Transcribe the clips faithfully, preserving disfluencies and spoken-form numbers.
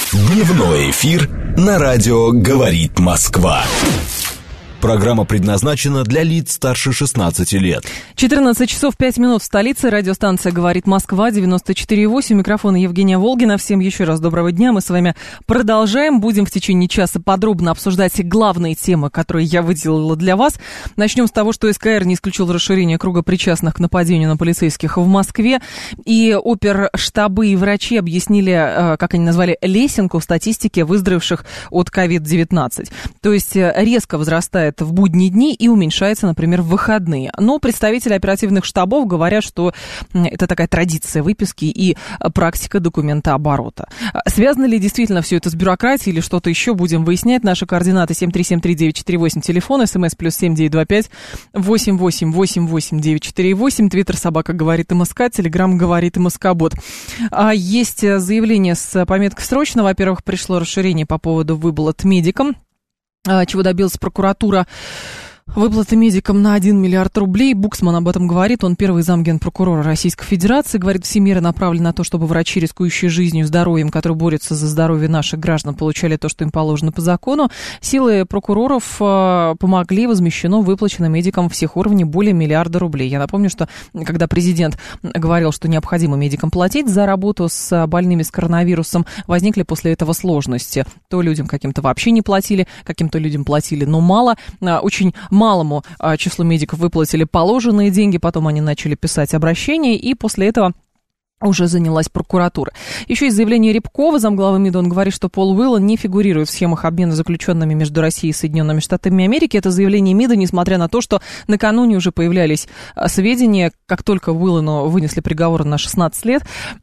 Дневной эфир на радио «Говорит Москва». Программа предназначена для лиц старше шестнадцати лет. четырнадцать часов пять минут в столице. Радиостанция «Говорит Москва», девяносто четыре и восемь. Микрофон Евгения Волгина. Всем еще раз доброго дня. Мы с вами продолжаем. Будем в течение часа подробно обсуждать главные темы, которые я выделила для вас. Начнем с того, что СКР не исключил расширение круга причастных к нападению на полицейских в Москве. И оперштабы и врачи объяснили, как они назвали, лесенку в статистике выздоровевших от ковид девятнадцать. То есть резко возрастает в будние дни и уменьшается, например, в выходные. Но представители оперативных штабов говорят, что это такая традиция выписки и практика документооборота. Связано ли действительно все это с бюрократией или что-то еще, будем выяснять. Наши координаты семь три семь три девять четыре восемь, телефон, смс плюс семь девять два пять восемь восемь восемь восемь девять четыре восемь, твиттер собака говорит МСК, телеграм говорит МСК-бот. Есть заявление с пометкой «Срочно». Во-первых, пришло расширение по поводу выплат медикам, чего добилась прокуратура. Выплаты медикам на один миллиард рублей. Буксман об этом говорит. Он первый замгенпрокурора Российской Федерации. Говорит, все меры направлены на то, чтобы врачи, рискующие жизнью и здоровьем, которые борются за здоровье наших граждан, получали то, что им положено по закону. Силы прокуроров э, помогли, возмещено, выплачено медикам всех уровней более миллиарда рублей. Я напомню, что когда президент говорил, что необходимо медикам платить за работу с больными с коронавирусом, возникли после этого сложности. То людям каким-то вообще не платили, каким-то людям платили, но мало. Очень малому а, числу медиков выплатили положенные деньги, потом они начали писать обращения, и после этого уже занялась прокуратура. Еще есть заявление Рябкова, замглавы МИДа. Он говорит, что Пол Уиллан не фигурирует в схемах обмена заключенными между Россией и Соединенными Штатами Америки. Это заявление МИДа, несмотря на то, что накануне уже появлялись сведения, как только Уиллану вынесли приговор на шестнадцать лет,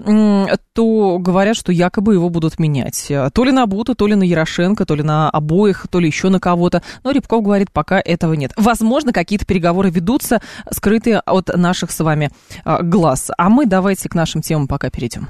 то говорят, что якобы его будут менять. То ли на Бута, то ли на Ярошенко, то ли на обоих, то ли еще на кого-то. Но Рябков говорит, пока этого нет. Возможно, какие-то переговоры ведутся, скрытые от наших с вами глаз. А мы давайте к нашим темам пока перейдем.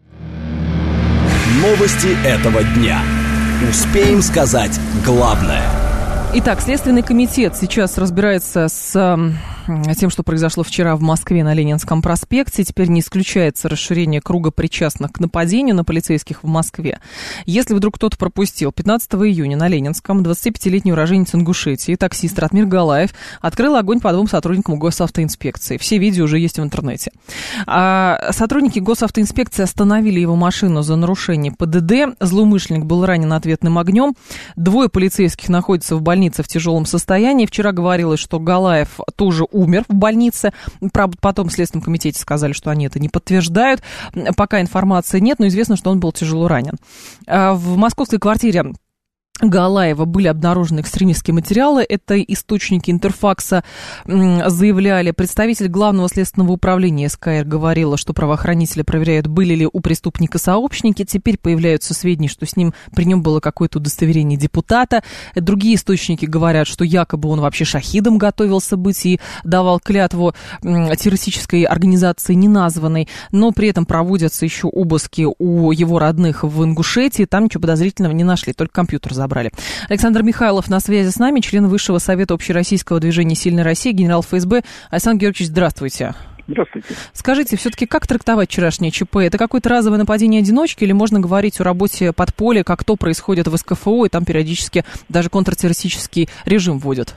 Новости этого дня. Успеем сказать главное. Итак, Следственный комитет сейчас разбирается с тем, что произошло вчера в Москве на Ленинском проспекте. Теперь не исключается расширение круга причастных к нападению на полицейских в Москве. Если вдруг кто-то пропустил, пятнадцатого июня на Ленинском двадцатипятилетний уроженец Ингушетии, таксист Ратмир Галаев, открыл огонь по двум сотрудникам госавтоинспекции. Все видео уже есть в интернете. А сотрудники госавтоинспекции остановили его машину за нарушение ПДД. Злоумышленник был ранен ответным огнем. Двое полицейских находятся в больнице в тяжелом состоянии. Вчера говорилось, что Галаев тоже умер в больнице. Правда, потом в Следственном комитете сказали, что они это не подтверждают. Пока информации нет, но известно, что он был тяжело ранен. В московской квартире Галаева были обнаружены экстремистские материалы. Это источники Интерфакса заявляли. Представитель Главного следственного управления СКР говорила, что правоохранители проверяют, были ли у преступника сообщники. Теперь появляются сведения, что с ним, при нем было какое-то удостоверение депутата. Другие источники говорят, что якобы он вообще шахидом готовился быть и давал клятву террористической организации неназванной. Но при этом проводятся еще обыски у его родных в Ингушетии. Там ничего подозрительного не нашли, только компьютер забрали. Забрали. Александр Михайлов на связи с нами, член Высшего совета общероссийского движения «Сильная Россия», генерал ФСБ. Александр Георгиевич, здравствуйте. Здравствуйте. Скажите, все-таки как трактовать вчерашнее ЧП? Это какое-то разовое нападение одиночки или можно говорить о работе подполья, как то происходит в СКФО, и там периодически даже контртеррористический режим вводят?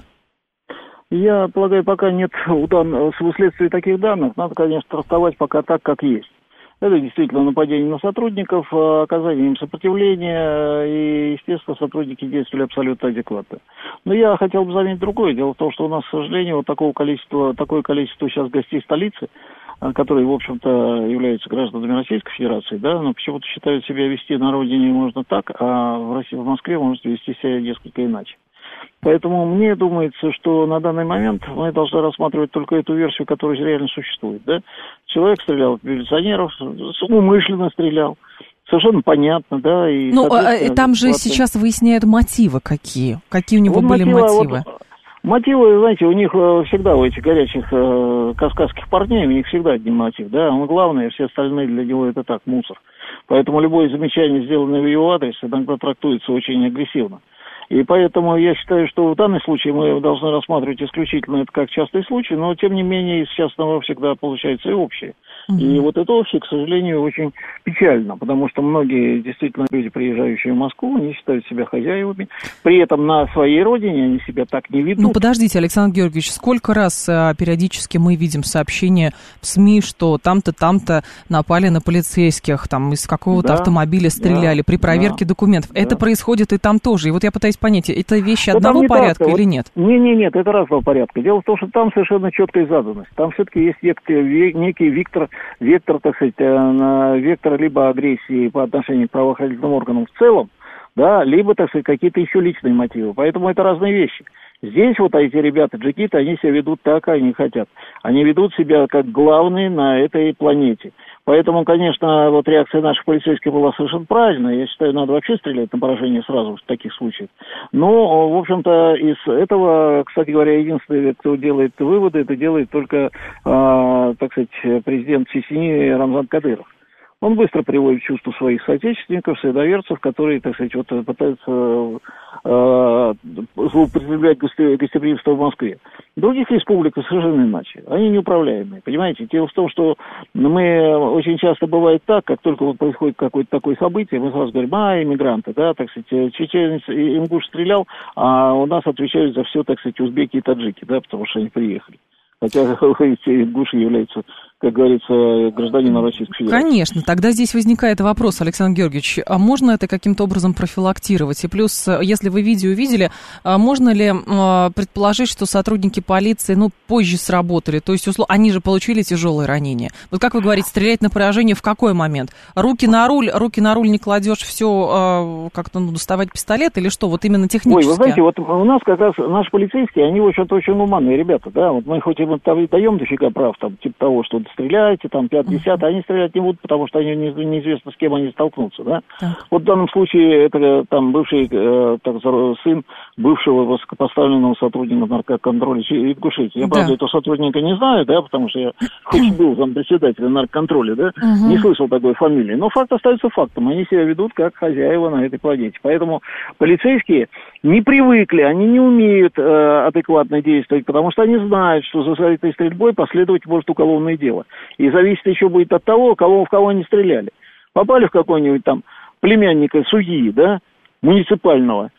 Я полагаю, пока нет у, дан... у следствия таких данных, надо, конечно, трактовать пока так, как есть. Это действительно нападение на сотрудников, оказание им сопротивления, и, естественно, сотрудники действовали абсолютно адекватно. Но я хотел бы заметить другое. Дело в том, что у нас, к сожалению, вот такого количества, такое количество сейчас гостей столицы, которые, в общем-то, являются гражданами Российской Федерации, да, но почему-то считают себя вести на родине можно так, а в России, в Москве может вести себя несколько иначе. Поэтому мне думается, что на данный момент мы должны рассматривать только эту версию, которая реально существует. Да? Человек стрелял в милиционеров, умышленно стрелял. Совершенно понятно, да. И, ну, там же сейчас выясняют мотивы какие. Какие у него вот были мотивы? мотивы? Вот, мотивы, знаете, у них всегда, у этих горячих э, кавказских парней, у них всегда один мотив, да. Он главный, а все остальные для него это так, мусор. Поэтому любое замечание, сделанное в его адрес, иногда трактуется очень агрессивно. И поэтому я считаю, что в данном случае мы должны рассматривать исключительно это как частый случай, но тем не менее из частного всегда получается и общее. Угу. И вот это вообще, к сожалению, очень печально, потому что многие действительно люди, приезжающие в Москву, они считают себя хозяевами. При этом на своей родине они себя так не ведут. Ну, подождите, Александр Георгиевич, сколько раз а, периодически мы видим сообщения в СМИ, что там-то, там-то напали на полицейских, там из какого-то да, автомобиля стреляли, да, при проверке да, документов. Да. Это происходит и там тоже. И вот я пытаюсь понять, это вещи Но одного порядка так, или вот, нет? Не-не-нет, это разного порядка. Дело в том, что там совершенно четкая заданность. Там все-таки есть некий вектор, вектор, так сказать, вектор либо агрессии по отношению к правоохранительным органам в целом, да, либо, так сказать, какие-то еще личные мотивы. Поэтому это разные вещи. Здесь вот эти ребята, джигиты, они себя ведут так, как они хотят. Они ведут себя как главные на этой планете. Поэтому, конечно, вот реакция наших полицейских была совершенно правильная. Я считаю, надо вообще стрелять на поражение сразу в таких случаях. Но, в общем-то, из этого, кстати говоря, единственный, кто делает выводы, это делает только, э, так сказать, президент Чечни Рамзан Кадыров. Он быстро приводит в чувство своих соотечественников, соедоверцев, которые, так сказать, вот пытаются э, злоупотреблять гостеприимство в Москве. В других республиках совершенно иначе. Они неуправляемые, понимаете? Дело в том, что мы очень часто бывает так, как только вот происходит какое-то такое событие, мы сразу говорим, а, иммигранты, да, так сказать, чеченец, ингуш стрелял, а у нас отвечают за все, так сказать, узбеки и таджики, да, потому что они приехали. Хотя ингуши являются, как говорится, гражданином Российской Федерации. Конечно, тогда здесь возникает вопрос, Александр Георгиевич, а можно это каким-то образом профилактировать? И плюс, если вы видео видели, можно ли предположить, что сотрудники полиции, ну, позже сработали? То есть, условно, они же получили тяжелые ранения. Вот как вы говорите, стрелять на поражение в какой момент? Руки на руль, руки на руль не кладешь, все, как-то ну, доставать пистолет или что? Вот именно технически? Ой, вы знаете, вот у нас как раз наши полицейские, они, в общем-то, очень уманные ребята, да, вот мы хоть и мы даем дофига прав, там, типа того, что стреляйте, там, пятьдесят, они стрелять не будут, потому что они не, неизвестно, с кем они столкнутся, да. Так. Вот в данном случае это там бывший э, так, сын бывшего высокопоставленного сотрудника наркоконтроля Ингушетии. Я, да. правда, этого сотрудника не знаю, да, потому что я хоть был там председателем наркоконтроля, да, угу. не слышал такой фамилии, но факт остается фактом, они себя ведут как хозяева на этой планете. Поэтому полицейские не привыкли, они не умеют э, адекватно действовать, потому что они знают, что за этой стрельбой последовать может уголовное дело. И зависит еще будет от того, кого, в кого они стреляли. Попали в какой-нибудь там племянника судьи, да, муниципального,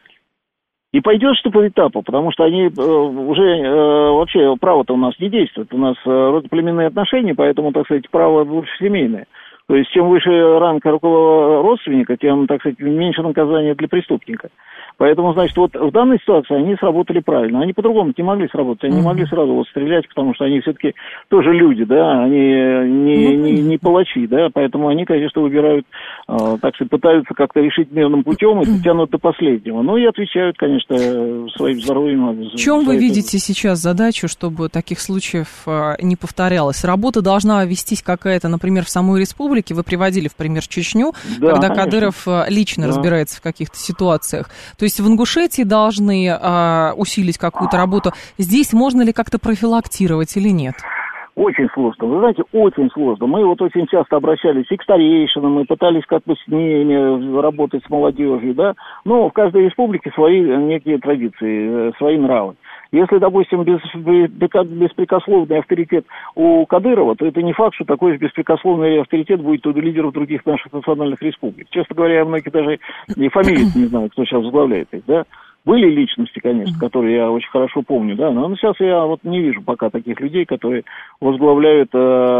и пойдет что по этапу, потому что они э, уже э, вообще право-то у нас не действует. У нас э, родоплеменные отношения, поэтому, так сказать, право больше семейное. То есть, чем выше ранг родственника, тем, так сказать, меньше наказание для преступника. Поэтому, значит, вот в данной ситуации они сработали правильно. Они по-другому не могли сработать. Они не могли сразу вот стрелять, потому что они все-таки тоже люди, да, они не, не, не палачи, да, поэтому они, конечно, выбирают, э, так сказать, пытаются как-то решить мирным путем и тянут до последнего. Ну и отвечают, конечно, своим здоровьем. В чем вы видите сейчас задачу, чтобы таких случаев э, не повторялось? Работа должна вестись какая-то, например, в самой республике. Вы приводили в пример Чечню, да, когда конечно. Кадыров лично да. разбирается в каких-то ситуациях. То есть в Ингушетии должны а, усилить какую-то работу. Здесь можно ли как-то профилактировать или нет? Очень сложно. Вы знаете, очень сложно. Мы вот очень часто обращались и к старейшинам, мы пытались как бы с ними работать с молодежью, да. Но в каждой республике свои некие традиции, свои нравы. Если, допустим, без, беспрекословный авторитет у Кадырова, то это не факт, что такой же беспрекословный авторитет будет у лидеров других наших национальных республик. Честно говоря, многие даже и фамилии не знают, кто сейчас возглавляет их, да. Были личности, конечно, которые я очень хорошо помню, да, но сейчас я вот не вижу пока таких людей, которые возглавляют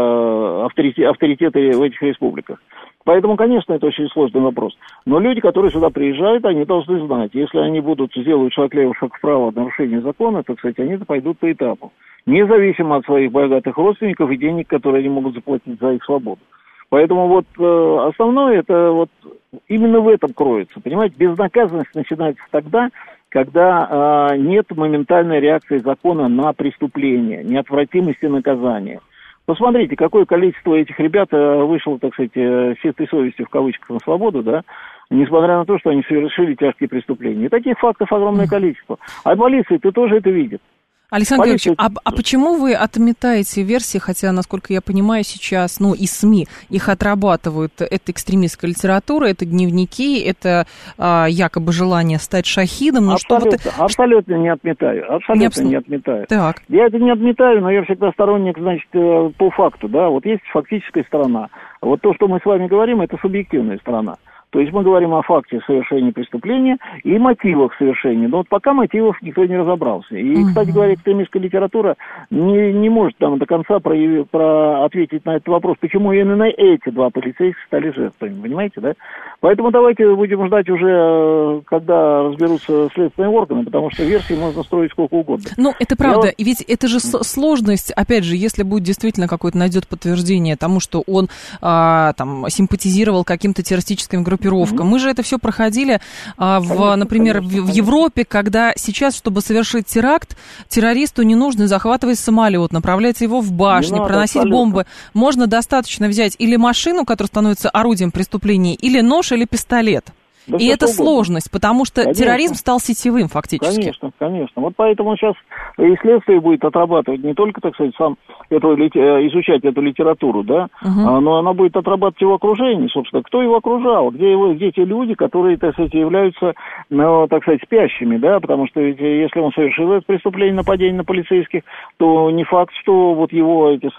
э, авторитет, авторитеты в этих республиках. Поэтому, конечно, это очень сложный вопрос. Но люди, которые сюда приезжают, они должны знать, если они будут сделать шаг влево, шаг вправо, нарушение закона, то, кстати, они пойдут по этапу. Независимо от своих богатых родственников и денег, которые они могут заплатить за их свободу. Поэтому вот э, основное, это вот именно в этом кроется. Понимаете, безнаказанность начинается тогда, когда э, нет моментальной реакции закона на преступление, неотвратимости наказания. Посмотрите, какое количество этих ребят вышло, так сказать, с чистой совестью, в кавычках, на свободу, да, несмотря на то, что они совершили тяжкие преступления. И таких фактов огромное количество. А полиция-то тоже это видит. Александр Георгиевич, а, а почему вы отметаете версии, хотя, насколько я понимаю, сейчас, ну, и СМИ их отрабатывают, это экстремистская литература, это дневники, это а, якобы желание стать шахидом, но абсолютно, что вот... абсолютно не отметаю, абсолютно не, абсол... не отметаю. Так. Я это не отметаю, но я всегда сторонник, значит, по факту, да, вот есть фактическая сторона. Вот то, что мы с вами говорим, это субъективная сторона. То есть мы говорим о факте совершения преступления и мотивах совершения. Но вот пока мотивов никто не разобрался. И, uh-huh. кстати говоря, экстремистская литература не, не может там до конца прояви, про, ответить на этот вопрос, почему именно эти два полицейских стали жертвами. Понимаете, да? Поэтому давайте будем ждать уже, когда разберутся следственные органы, потому что версии можно строить сколько угодно. Ну, это правда. Я... И ведь это же сложность, опять же, если будет действительно какое-то найдет подтверждение тому, что он а, там симпатизировал каким-то террористическим группировкам. Mm-hmm. Мы же это все проходили, а, в, конечно, например, конечно, в, в Европе, когда сейчас, чтобы совершить теракт, террористу не нужно захватывать самолет, направлять его в башни, надо, проносить абсолютно. бомбы. Можно достаточно взять или машину, которая становится орудием преступления, или нож, или пистолет. Да, и это угодно. Сложность, потому что конечно. Терроризм стал сетевым фактически. Конечно, конечно. Вот поэтому сейчас и следствие будет отрабатывать не только, так сказать, сам эту, изучать эту литературу, да, uh-huh. но она будет отрабатывать его окружение, собственно, кто его окружал, где его, где те люди, которые, так сказать, являются, ну, так сказать, спящими, да, потому что ведь, если он совершил это преступление, нападение на полицейских, то не факт, что вот его эти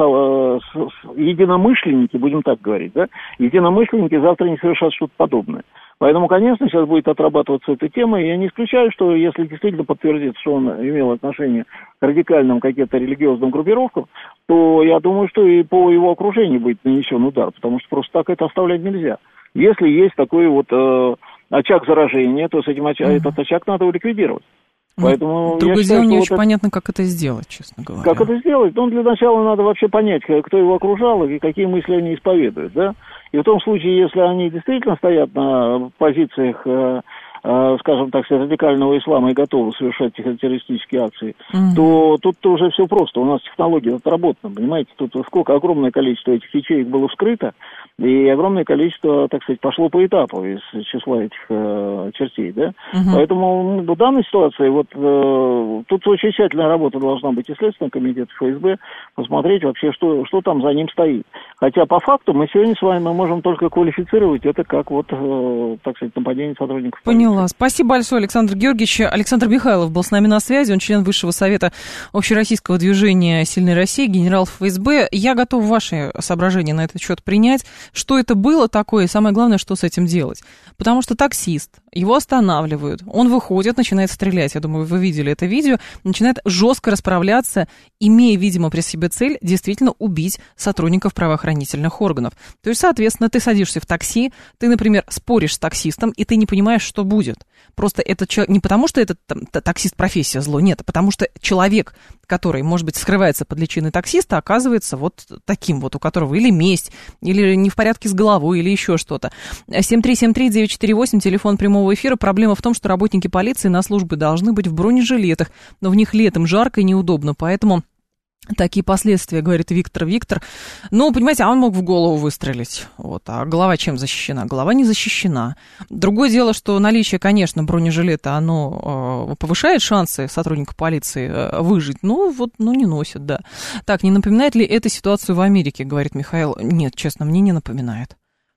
единомышленники, будем так говорить, да, единомышленники завтра не совершат что-то подобное. Поэтому, конечно, сейчас будет отрабатываться эта тема, и я не исключаю, что если действительно подтвердится, что он имел отношение к радикальным каким-то религиозным группировкам, то я думаю, что и по его окружению будет нанесен удар, потому что просто так это оставлять нельзя. Если есть такой вот э, очаг заражения, то с этим оч- mm-hmm. этот очаг надо ликвидировать. Поэтому другое дело, не очень вот понятно, как это сделать, честно говоря. Как это сделать? Ну, для начала надо вообще понять, кто его окружал и какие мысли они исповедуют, да? И в том случае, если они действительно стоят на позициях, э, э, скажем так, радикального ислама и готовы совершать террористические акции, mm-hmm. то тут уже все просто. У нас технология отработана, понимаете? Тут сколько, огромное количество этих ячеек было вскрыто, и огромное количество, так сказать, пошло по этапу из числа этих э, чертей, да? Uh-huh. Поэтому в данной ситуации вот э, тут очень тщательная работа должна быть и Следственного комитета, ФСБ, посмотреть вообще, что, что там за ним стоит. Хотя по факту мы сегодня с вами можем только квалифицировать это как вот, э, так сказать, нападение сотрудников полиции. Поняла. Спасибо большое, Александр Георгиевич. Александр Михайлов был с нами на связи, он член Высшего совета общероссийского движения «Сильной России», генерал ФСБ. Я готов ваши соображения на этот счет принять. Что это было такое, и самое главное, что с этим делать. Потому что таксист, его останавливают, он выходит, начинает стрелять, я думаю, вы видели это видео, начинает жестко расправляться, имея, видимо, при себе цель действительно убить сотрудников правоохранительных органов. То есть, соответственно, ты садишься в такси, ты, например, споришь с таксистом, и ты не понимаешь, что будет. Просто это не потому, что этот там, таксист профессия зло, нет, а потому что человек, который, может быть, скрывается под личиной таксиста, оказывается вот таким вот, у которого или месть, или не в порядке с головой, или еще что-то. семь три семь три девять четыре восемь, телефон прямого эфира. Проблема в том, что работники полиции на службе должны быть в бронежилетах, но в них летом жарко и неудобно, поэтому... Такие последствия, говорит Виктор. Виктор, ну, понимаете, а он мог в голову выстрелить. Вот, а голова чем защищена? Голова не защищена. Другое дело, что наличие, конечно, бронежилета, оно э, повышает шансы сотрудника полиции э, выжить. Ну, вот, ну, не носит, да. Так, не напоминает ли это ситуацию в Америке, говорит Михаил? Нет, честно, мне не напоминает.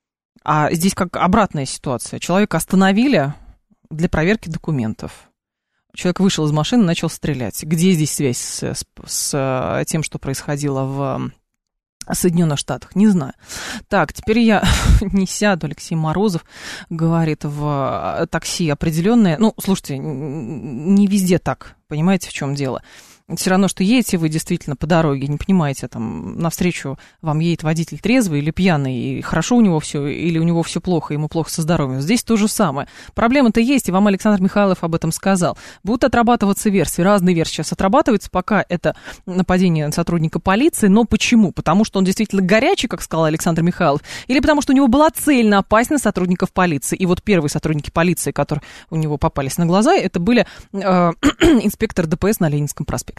А здесь как обратная ситуация. Человека остановили для проверки документов. Человек вышел из машины, начал стрелять. Где здесь связь с, с, с тем, что происходило в Соединенных Штатах? Не знаю. Так, теперь я не сяду. Алексей Морозов говорит в такси определенное. Ну, слушайте, не везде так. Понимаете, в чем дело? Все равно, что едете вы действительно по дороге, не понимаете, там, навстречу вам едет водитель трезвый или пьяный, и хорошо у него все, или у него все плохо, ему плохо со здоровьем. Здесь то же самое. Проблема-то есть, и вам Александр Михайлов об этом сказал. Будут отрабатываться версии, разные версии сейчас отрабатываются, пока это нападение на сотрудника полиции, но почему? Потому что он действительно горячий, как сказал Александр Михайлов, или потому что у него была цель напасть на сотрудников полиции. И вот первые сотрудники полиции, которые у него попались на глаза, это были э, инспектор ДПС на Ленинском проспекте.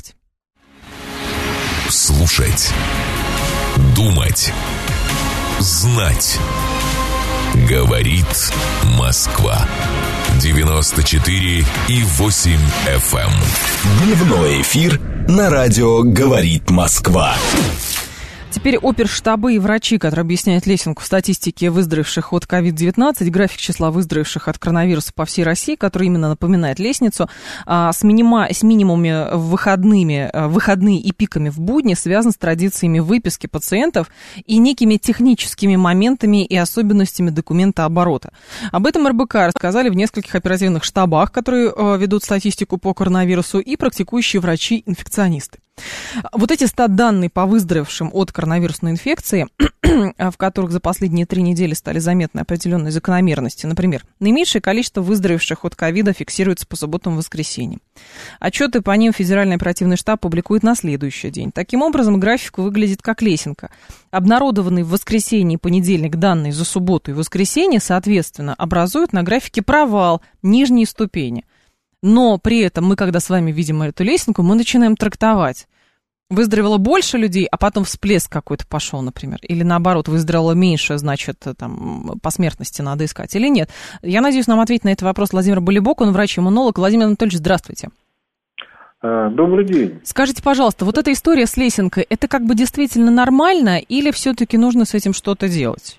Слушать, думать, знать. Говорит Москва. девяносто четыре и восемь эф эм. Дневной эфир на радио «Говорит Москва». Теперь оперштабы и врачи, которые объясняют лесенку в статистике выздоровевших от ковид девятнадцать, график числа выздоровевших от коронавируса по всей России, который именно напоминает лестницу, с, минима, с минимумами выходными, выходные и пиками в будни связан с традициями выписки пациентов и некими техническими моментами и особенностями документооборота. Об этом эр бэ ка рассказали в нескольких оперативных штабах, которые ведут статистику по коронавирусу, и практикующие врачи-инфекционисты. Вот эти стат-данные по выздоровевшим от коронавирусной инфекции, в которых за последние три недели стали заметны определенные закономерности. Например, наименьшее количество выздоровевших от ковида фиксируется по субботам и воскресеньям. Отчеты по ним Федеральный оперативный штаб публикует на следующий день. Таким образом, график выглядит как лесенка. Обнародованные в воскресенье и понедельник данные за субботу и воскресенье, соответственно, образуют на графике провал, нижние ступени. Но при этом мы, когда с вами видим эту лесенку, мы начинаем трактовать. Выздоровело больше людей, а потом всплеск какой-то пошел, например. Или наоборот, выздоровело меньше, значит, там, по смертности надо искать. Или нет? Я надеюсь, нам ответит на этот вопрос Владимир Болибок, он врач-иммунолог. Владимир Анатольевич, здравствуйте. Добрый день. Скажите, пожалуйста, вот эта история с лесенкой, это как бы действительно нормально или все-таки нужно с этим что-то делать?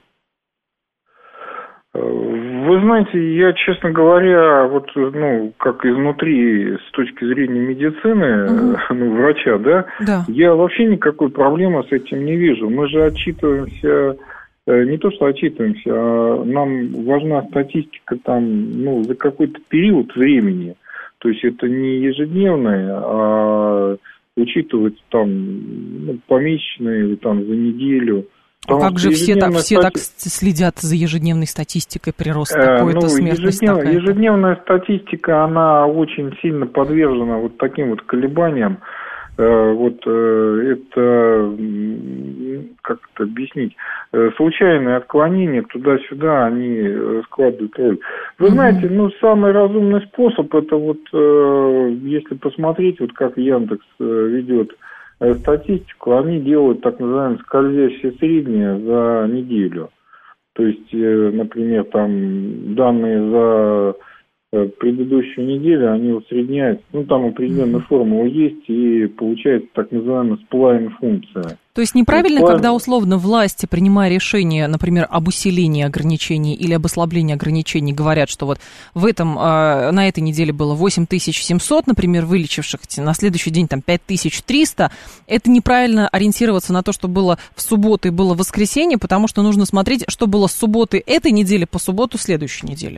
Вы знаете, я, честно говоря, вот, ну, как изнутри, с точки зрения медицины, угу. ну, врача, да, да, я вообще никакой проблемы с этим не вижу. Мы же отчитываемся, не то что отчитываемся, а нам важна статистика там, ну, за какой-то период времени. То есть это не ежедневное, а учитывать там, ну, помесячные или там за неделю. А как же все так, все стати... так следят за ежедневной статистикой прироста какой-то ну, смертности? Ежеднев... Ежедневная статистика, она очень сильно подвержена вот таким вот колебаниям. Вот это, как это объяснить, случайные отклонения туда-сюда, они складывают роль. Вы mm-hmm. знаете, ну, самый разумный способ, это вот, если посмотреть, вот как Яндекс ведет статистику, они делают так называемые скользящие средние за неделю. То есть, например, там данные за предыдущую неделю, они усредняются, ну, там определенная формула есть, и получается так называемая сплайн-функция. То есть неправильно, сплайн... когда условно власти, принимая решение, например, об усилении ограничений или об ослаблении ограничений, говорят, что вот в этом, на этой неделе было восемь тысяч семьсот, например, вылечивших, на следующий день там пять тысяч триста, это неправильно ориентироваться на то, что было в субботу и было в воскресенье, потому что нужно смотреть, что было с субботы этой недели по субботу следующей недели.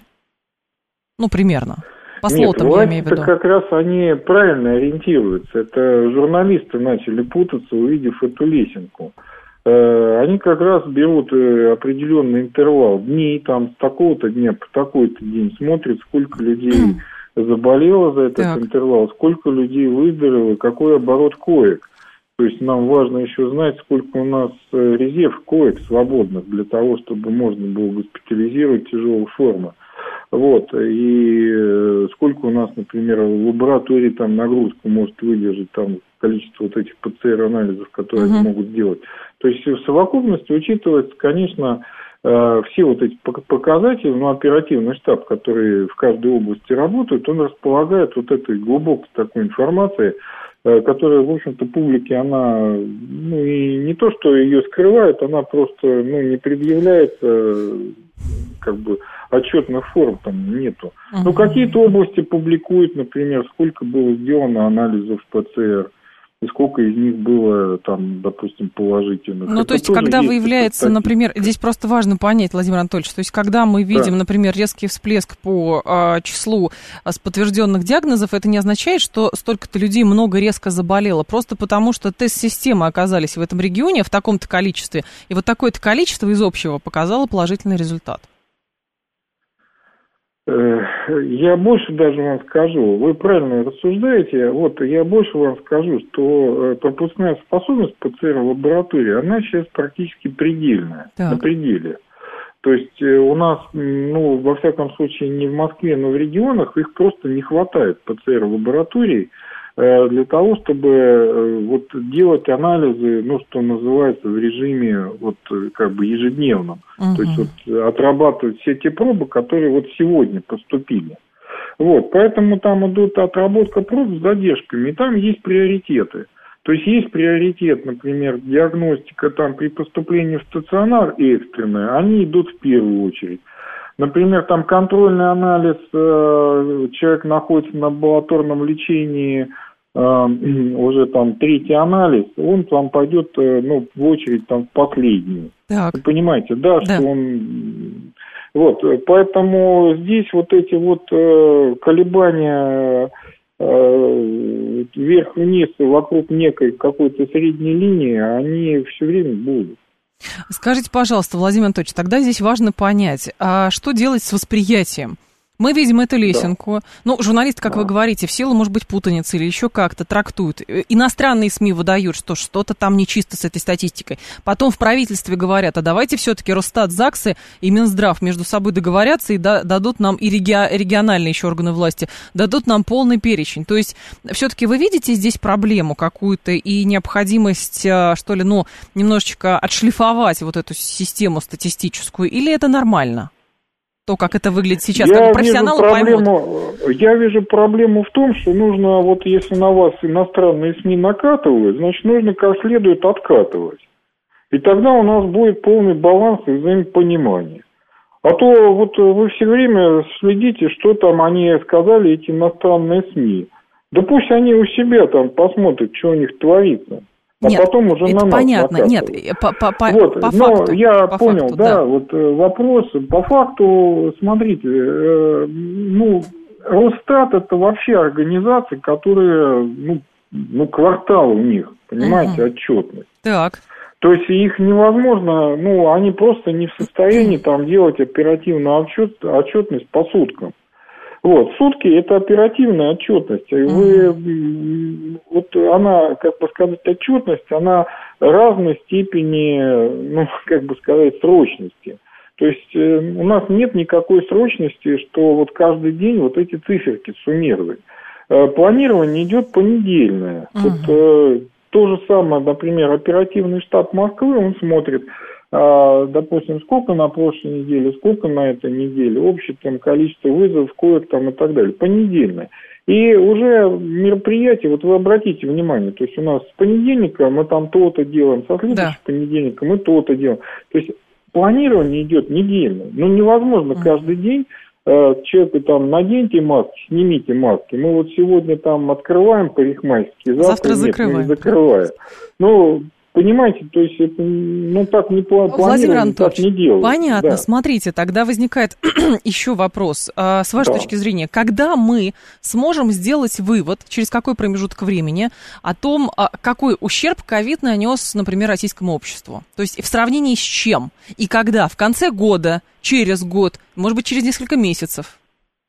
Ну, примерно. По слотам, я имею в виду. Как раз они правильно ориентируются. Это журналисты начали путаться, увидев эту лесенку. Они как раз берут определенный интервал дней, там, с такого-то дня по такой-то день, смотрят, сколько людей заболело за этот так. интервал, сколько людей выздоровело, какой оборот коек. То есть нам важно еще знать, сколько у нас резерв коек свободных для того, чтобы можно было госпитализировать тяжелую форму. Вот, и сколько у нас, например, в лаборатории там нагрузку может выдержать там количество вот этих пэ цэ эр-анализов, которые uh-huh. могут делать. То есть в совокупности учитывается, конечно, все вот эти показатели, но оперативный штаб, который в каждой области работает, он располагает вот этой глубокой такой информацией, которая, в общем-то, публике, она, ну, и не то, что ее скрывает, она просто, ну, не предъявляется, как бы, отчетных форм там нету. Uh-huh. Ну, какие-то области публикуют, например, сколько было сделано анализов пэ цэ эр, и сколько из них было, там, допустим, положительных. Ну, это то есть, когда выявляется, например, здесь просто важно понять, Владимир Анатольевич, то есть, когда мы видим, да. например, резкий всплеск по а, числу а, с подтвержденных диагнозов, это не означает, что столько-то людей много резко заболело, просто потому что тест-системы оказались в этом регионе в таком-то количестве, и вот такое-то количество из общего показало положительный результат. Я больше даже вам скажу, вы правильно рассуждаете, вот я больше вам скажу, что пропускная способность пэ цэ эр в лаборатории, она сейчас практически предельная, так. на пределе. То есть у нас, ну, во всяком случае, не в Москве, но в регионах их просто не хватает пэ цэ эр в лаборатории для того, чтобы вот делать анализы, ну, что называется, в режиме вот как бы ежедневном. Uh-huh. То есть вот отрабатывать все те пробы, которые вот сегодня поступили. Вот, поэтому там идут отработка проб с задержками, и там есть приоритеты. То есть есть приоритет, например, диагностика там при поступлении в стационар и экстренная, они идут в первую очередь. Например, там контрольный анализ, э, человек находится на амбулаторном лечении, э, уже там третий анализ, он там пойдет, э, ну, в очередь там в последнюю. Так. Вы понимаете, да, да, что он... Вот, поэтому здесь вот эти вот э, колебания э, вверх-вниз вокруг некой какой-то средней линии, они все время будут. Скажите, пожалуйста, Владимир Анатольевич, тогда здесь важно понять, а что делать с восприятием? Мы видим эту лесенку. Да. Ну, журналисты, как да. вы говорите, в силу, может быть, путаницы или еще как-то трактуют. Иностранные СМИ выдают, что что-то там нечисто с этой статистикой. Потом в правительстве говорят, а давайте все-таки Росстат, ЗАГСы и Минздрав между собой договорятся и да, дадут нам, и реги- региональные еще органы власти, дадут нам полный перечень. То есть все-таки вы видите здесь проблему какую-то и необходимость, что ли, ну, немножечко отшлифовать вот эту систему статистическую, или это нормально? То, как это выглядит сейчас, я как профессионалы проблему, поймут. Я вижу проблему в том, что нужно, вот если на вас иностранные СМИ накатывают, значит, нужно как следует откатывать. И тогда у нас будет полный баланс и взаимопонимание. А то вот вы все время следите, что там они сказали, эти иностранные СМИ. Да пусть они у себя там посмотрят, что у них творится. А нет, потом уже это на нас понятно, накатывают. Нет, по, по, по, вот, по но факту. Я по понял, факту, да, да, вот вопрос, по факту, смотрите, э, ну, Росстат это вообще организация, которая, ну, ну квартал у них, понимаете, угу. отчетность. Так. То есть их невозможно, ну, они просто не в состоянии там делать оперативную отчет, отчетность по суткам. Вот, сутки – это оперативная отчетность. Вы, mm-hmm. вот она, как бы сказать, отчетность, она разной степени, ну, как бы сказать, срочности. То есть э, у нас нет никакой срочности, что вот каждый день вот эти циферки суммировать. Э, планирование идет понедельное. Mm-hmm. Вот э, то же самое, например, оперативный штаб Москвы, он смотрит, допустим, сколько на прошлой неделе, сколько на этой неделе, общее там количество вызовов, коек там и так далее, понедельное. И уже мероприятие, вот вы обратите внимание, то есть у нас с понедельника мы там то-то делаем, со следующего да. понедельника мы то-то делаем. То есть планирование идет недельно. Ну, невозможно mm. каждый день э, человеку там наденьте маски, снимите маски. Мы вот сегодня там открываем парикмахерские, завтра, завтра нет, закрываем. Не закрываем. Ну, понимаете, то есть это, ну, так не планировано, так не делают. Понятно, да. Смотрите, тогда возникает еще вопрос. А, с вашей да. точки зрения, когда мы сможем сделать вывод, через какой промежуток времени, о том, какой ущерб ковид нанес, например, российскому обществу? То есть в сравнении с чем? И когда? В конце года, через год, может быть, через несколько месяцев?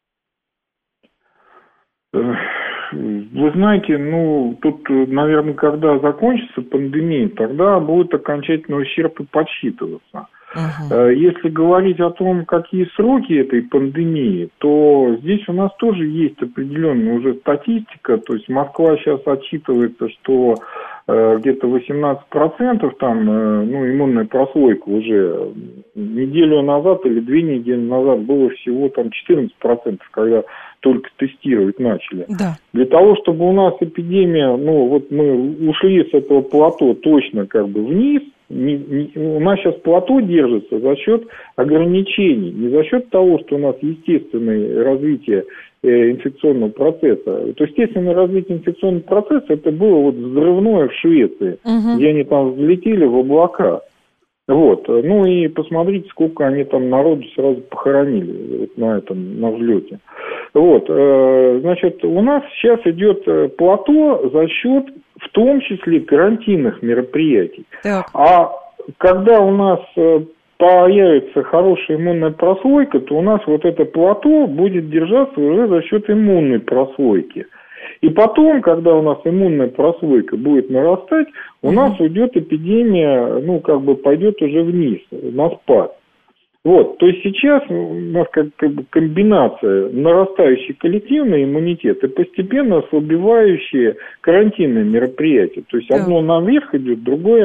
Вы знаете, ну, тут, наверное, когда закончится пандемия, тогда будет окончательный ущерб и подсчитываться. Uh-huh. Если говорить о том, какие сроки этой пандемии, то здесь у нас тоже есть определенная уже статистика. То есть Москва сейчас отчитывается, что э, где-то восемнадцать процентов там, э, ну, иммунная прослойка уже неделю назад или две недели назад было всего там четырнадцать процентов, когда только тестировать начали. Да. Для того, чтобы у нас эпидемия, ну, вот мы ушли с этого плато точно как бы вниз, не, не, у нас сейчас плато держится за счет ограничений, не за счет того, что у нас естественное развитие э, инфекционного процесса. То естественное развитие инфекционного процесса это было вот взрывное в Швеции, угу. где они там взлетели в облака. Вот. Ну и посмотрите, сколько они там народу сразу похоронили вот на этом, на взлете. Вот. Значит, у нас сейчас идет плато за счет, в том числе, карантинных мероприятий. Так. А когда у нас появится хорошая иммунная прослойка, то у нас вот это плато будет держаться уже за счет иммунной прослойки. И потом, когда у нас иммунная прослойка будет нарастать, у mm-hmm. нас уйдет эпидемия, ну, как бы пойдет уже вниз, на спад. Вот, то есть сейчас у нас как, как бы комбинация нарастающий коллективный иммунитет и постепенно ослабевающие карантинные мероприятия. То есть одно наверх идет, другое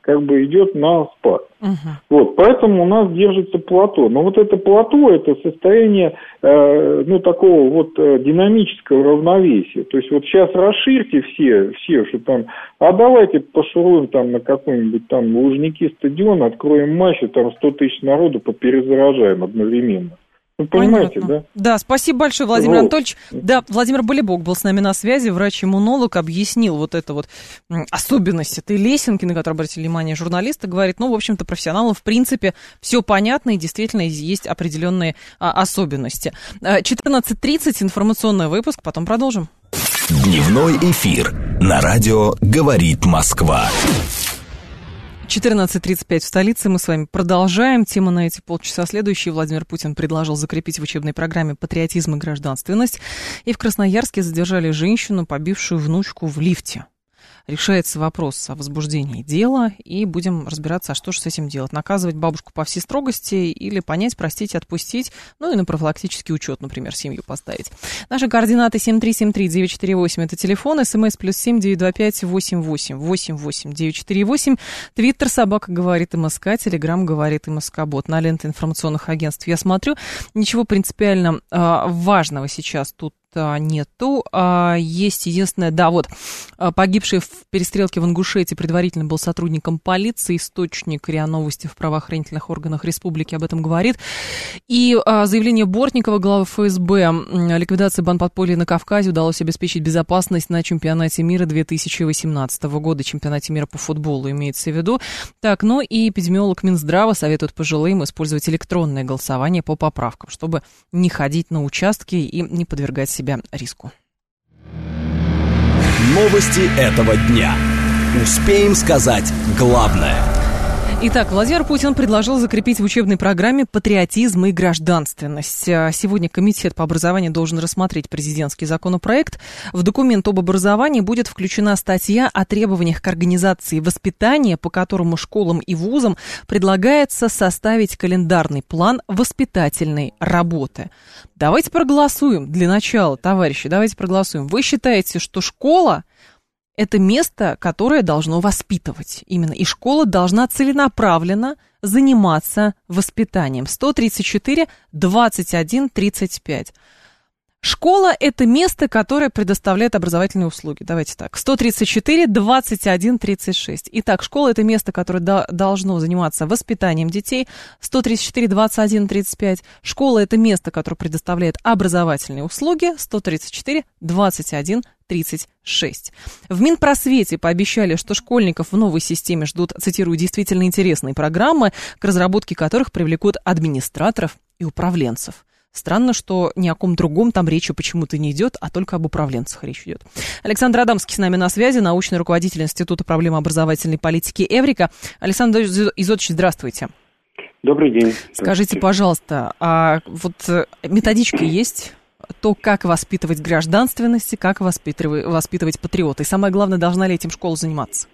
как бы идет на спад. Uh-huh. Вот, поэтому у нас держится плато. Но вот это плато, это состояние, э, ну, такого вот э, динамического равновесия. То есть вот сейчас расширьте все, все, что там, а давайте пошуруем там на какой-нибудь там Лужники стадион, откроем матч, и там сто тысяч народу поперезаражаем одновременно. Вы понимаете, Понятно. да? Да, спасибо большое, Владимир вот. Анатольевич. Да, Владимир Болибок был с нами на связи, врач-иммунолог, объяснил вот это вот особенность этой лесенки, на которую обратили внимание журналисты, говорит, ну, в общем-то, профессионалам, в принципе, все понятно, и действительно есть определенные а, особенности. четырнадцать тридцать, информационный выпуск, потом продолжим. Дневной эфир на радио «Говорит Москва». четырнадцать тридцать пять в столице. Мы с вами продолжаем. Тема на эти полчаса следующая. Владимир Путин предложил закрепить в учебной программе патриотизм и гражданственность. И в Красноярске задержали женщину, побившую внучку в лифте. Решается вопрос о возбуждении дела, и будем разбираться, а что же с этим делать. Наказывать бабушку по всей строгости или понять, простить, отпустить, ну и на профилактический учет, например, семью поставить. Наши координаты семь три семь три девять четыре восемь, это телефон, смс плюс семь девять два пять восемь восемь восемь восемь девять четыре восемь, твиттер собака говорит МСК, телеграм говорит МСК Бот. На ленты информационных агентств я смотрю, ничего принципиально э, важного сейчас тут нету. Есть единственное, да, вот, погибший в перестрелке в Ингушетии предварительно был сотрудником полиции, источник РИА Новости в правоохранительных органах республики об этом говорит. И заявление Бортникова, главы ФСБ, ликвидация банподполья на Кавказе удалось обеспечить безопасность на чемпионате мира две тысячи восемнадцатого года, чемпионате мира по футболу имеется в виду. Так, ну и эпидемиолог Минздрава советует пожилым использовать электронное голосование по поправкам, чтобы не ходить на участки и не подвергать себя риску. Новости этого дня. Успеем сказать главное. Итак, Владимир Путин предложил закрепить в учебной программе патриотизм и гражданственность. Сегодня Комитет по образованию должен рассмотреть президентский законопроект. В документ об образовании будет включена статья о требованиях к организации воспитания, по которому школам и вузам предлагается составить календарный план воспитательной работы. Давайте проголосуем для начала, товарищи, давайте проголосуем. Вы считаете, что школа — это место, которое должно воспитывать именно, и школа должна целенаправленно заниматься воспитанием. сто тридцать четыре двадцать один тридцать пять. Школа – это место, которое предоставляет образовательные услуги. Давайте так. сто тридцать четыре двадцать один тридцать шесть. Итак, школа – это место, которое до, должно заниматься воспитанием детей. сто тридцать четыре двадцать один тридцать пять. Школа – это место, которое предоставляет образовательные услуги. сто тридцать четыре двадцать один тридцать шесть. В Минпросвете пообещали, что школьников в новой системе ждут, цитирую, действительно интересные программы, к разработке которых привлекут администраторов и управленцев. Странно, что ни о ком другом там речи почему-то не идет, а только об управленцах речь идет. Александр Адамский с нами на связи, научный руководитель Института проблем образовательной политики Эврика. Александр Изотович, здравствуйте. Добрый день. Скажите, пожалуйста, а вот методичка есть? То, как воспитывать гражданственности, как воспитывать, воспитывать патриота? И самое главное, должна ли этим школа заниматься?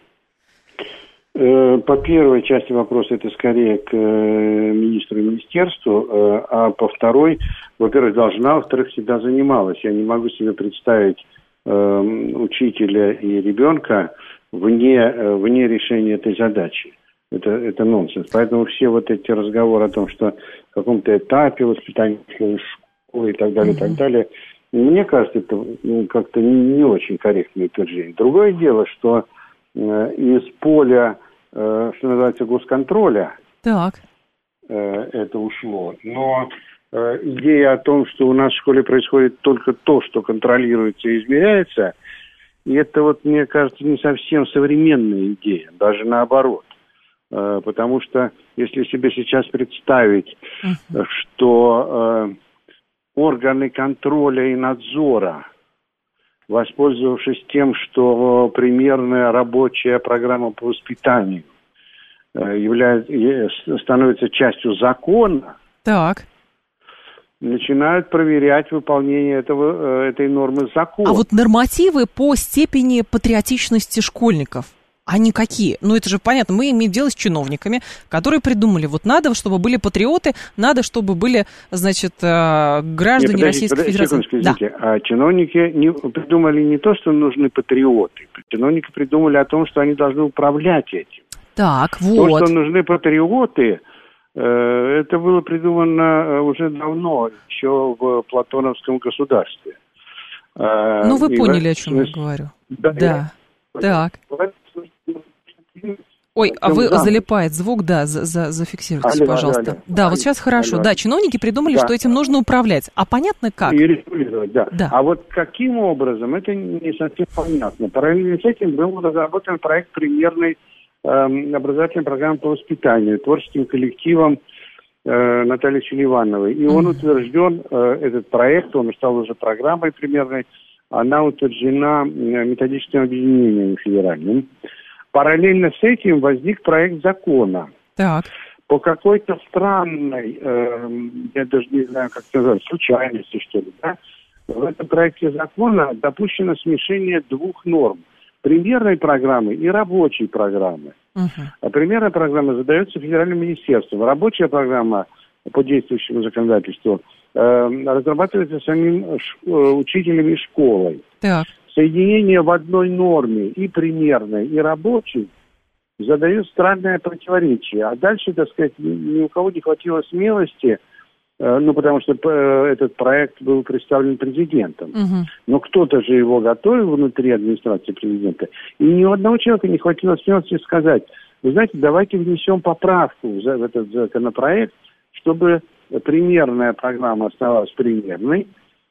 По первой части вопроса это скорее к министру и министерству, а по второй, во-первых, должна, во-вторых, всегда занималась. Я не могу себе представить э, учителя и ребенка вне, вне решения этой задачи. Это, это нонсенс. Поэтому все вот эти разговоры о том, что в каком-то этапе воспитания школы и так далее, mm-hmm. и так далее, мне кажется, это ну, как-то не, не очень корректное утверждение. Другое дело, что из поля, э, что называется, госконтроля так. э, это ушло. Но э, идея о том, что у нас в школе происходит только то, что контролируется и измеряется, и это, вот, мне кажется, не совсем современная идея, даже наоборот. Э, потому что, если себе сейчас представить, uh-huh. что э, органы контроля и надзора, воспользовавшись тем, что примерная рабочая программа по воспитанию является, становится частью закона, так. начинают проверять выполнение этого, этой нормы закона. А вот нормативы по степени патриотичности школьников, они какие? Ну, это же понятно, мы имеем дело с чиновниками, которые придумали, вот надо, чтобы были патриоты, надо, чтобы были, значит, граждане Нет, Российской подождите, Федерации. Секундочку, да. А чиновники не, придумали не то, что нужны патриоты, чиновники придумали о том, что они должны управлять этим. Так, вот. То, что нужны патриоты, это было придумано уже давно, еще в платоновском государстве. Ну, вы И поняли, в... о чем я говорю. Да. Да. Я... Так. Ой, а вы залипает звук, да, за, за, зафиксируйте, алло, пожалуйста. Алло, алло. Да, алло. Вот сейчас хорошо. Алло. Да, чиновники придумали, да. Что этим нужно управлять. А понятно как? И регулировать, да. да. А вот каким образом, это не совсем понятно. Параллельно с этим был разработан проект примерной э, образовательной программы по воспитанию творческим коллективом э, Натальи Селивановой. И mm-hmm. он утвержден, э, этот проект, он стал уже программой примерной, она утверждена методическим объединением федеральным. Параллельно с этим возник проект закона. Так. По какой-то странной, э, я даже не знаю, как сказать, случайности, что ли, да, в этом проекте закона допущено смешение двух норм. Примерной программы и рабочей программы. Uh-huh. А примерная программа задается федеральным министерством. Рабочая программа по действующему законодательству э, разрабатывается самим ш, учителем и школой. Так. Соединение в одной норме и примерной, и рабочей задает странное противоречие. А дальше, так сказать, ни у кого не хватило смелости, э, ну, потому что э, этот проект был представлен президентом. Угу. Но кто-то же его готовил внутри администрации президента. И ни у одного человека не хватило смелости сказать, вы знаете, давайте внесем поправку в, в этот законопроект, чтобы примерная программа оставалась примерной,